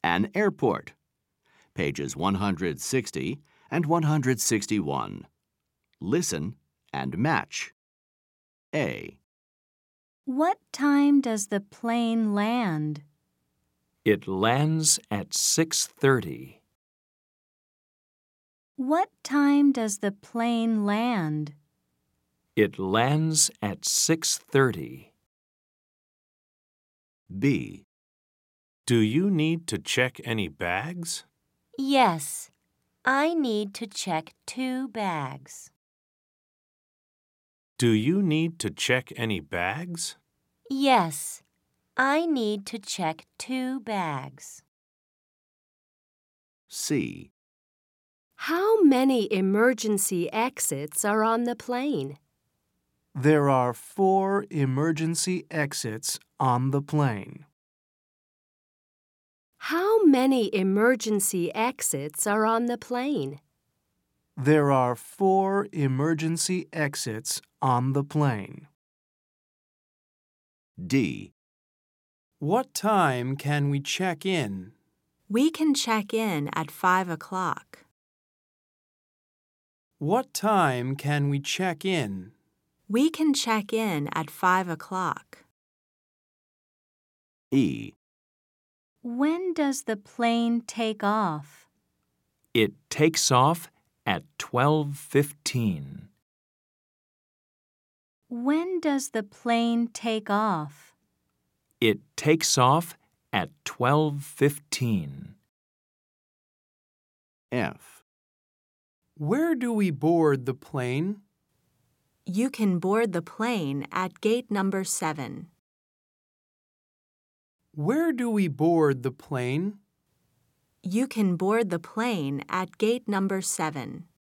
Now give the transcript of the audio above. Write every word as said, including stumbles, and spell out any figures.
An airport. Pages one hundred sixty and one hundred sixty-one. Listen and match. A. What time does the plane land? It lands at six thirty. What time does the plane land? It lands at six thirty. B. Do you need to check any bags? Yes, I need to check two bags. Do you need to check any bags? Yes, I need to check two bags. C. How many emergency exits are on the plane? There are four emergency exits on the plane. How many emergency exits are on the plane? There are four emergency exits on the plane. D. What time can we check in? We can check in at five o'clock. What time can we check in? We can check in at five o'clock. E. When does the plane take off? It takes off at twelve fifteen. When does the plane take off? It takes off at twelve fifteen. F. Where do we board the plane? You can board the plane at gate number seven. Where do we board the plane? You can board the plane at gate number seven.